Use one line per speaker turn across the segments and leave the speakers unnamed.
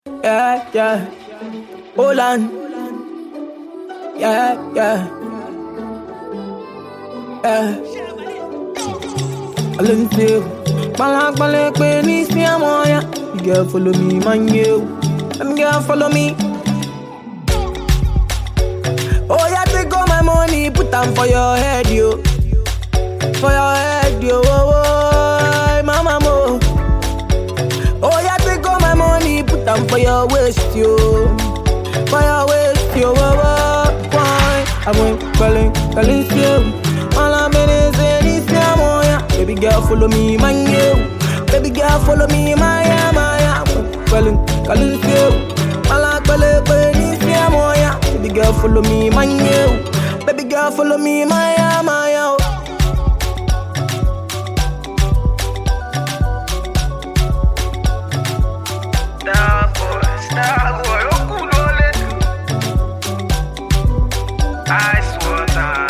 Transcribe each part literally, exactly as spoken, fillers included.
Yeah, yeah. Hold on. Yeah, yeah. Yeah. I learn to Balak balak when it's me I'm on ya. You girl follow me, man you. Them girl follow me. Oh yeah, take all my money, put them for your head, yo. For your head, yo. Oh, oh, mama mo. Oh yeah, take all my money, put them for your waist, yo. For your waist, yo. Oh, oh, why? I went calling, calling still. All I'm in is in this time, yeah. Baby girl, follow me, man, you. Baby girl, follow me, my yeah, my yeah. Calling, calling still. All I'm calling, calling this time, yeah. Baby girl, follow me, man, you. Baby girl, follow me, my yeah, my yeah.
Star boy, star boy, oh cool ole. Ice water.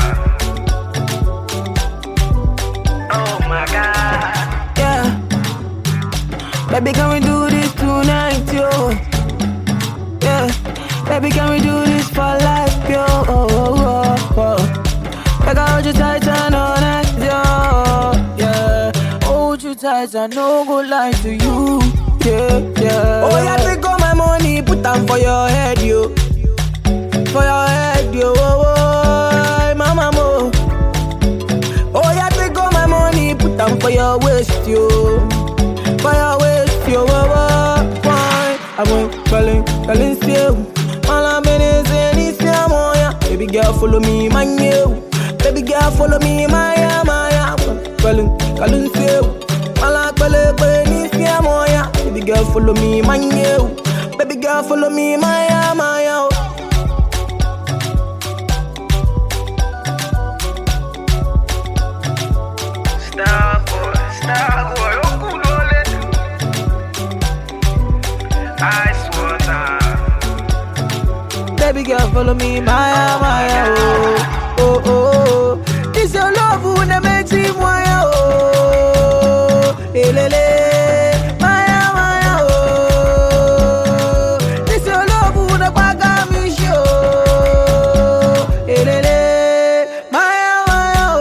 Oh my God.
Yeah. Baby, can we do this tonight, yo? Yeah. Baby, can we do this for life, yo? Oh, oh, oh, oh. Like I hold you tight and all night, yo. Yeah. Hold you tight and no go lie to you. Yeah, yeah. Oh, yeah, take all my money, put them for your head, yo. For your head, yo. Oh, oh, mama mo. Oh, yeah, take all my money, put them for your waist, yo. For your waist, yo. Oh, oh, why? I went calling, calling still. All I'm in is in this time, oh, yeah. Baby girl, follow me, man, you. Baby girl, follow me, my yeah, my yeah. Calling, calling still. All I'm calling, calling this time, oh, yeah. Baby girl, follow me, man, you. Baby girl, follow me, my yeah, my yeah.
Star boy, star boy, oh cool ole. Ice water.
Baby girl, follow me, Maya, Maya, oh, oh, oh. This your love who never makes me Maya, oh, lele, Maya, Maya, oh. This your love who never got me show, lele, Maya, Maya,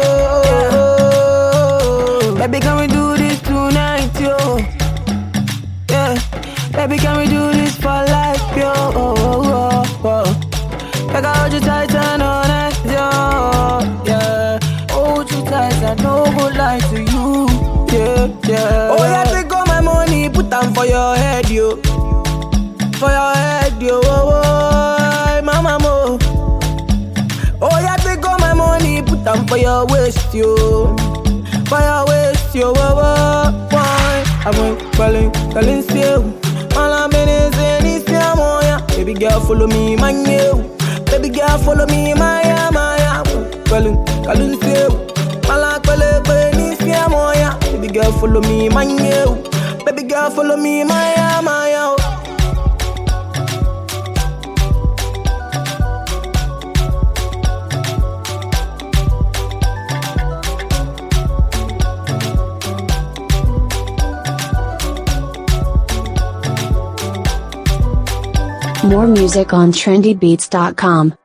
oh. Baby, can we do this tonight, yo? Yeah, baby, can we do this for life, yo? Oh, oh, oh, oh. Like I hold you tight and all night, yo. Yeah, hold you tight and no go lie to you. Yeah, yeah. Oh yeah, take all my money, put them for your head, yo. For your head, yo. Oh, oh, mama mo. Oh yeah, take all my money, put them for your waist, yo. For your waist, yo. Oh, oh, why? I went calling, calling still. All I'm in is in this time, oh yeah. Baby girl, follow me, man, you. Baby girl, follow me, my yeah, my yeah. Calling, calling still. All I'm calling, calling this time, oh yeah. Baby girl, follow me, man, you. Baby girl, follow me, my yeah, my yeah.
More music on trendy beats dot com.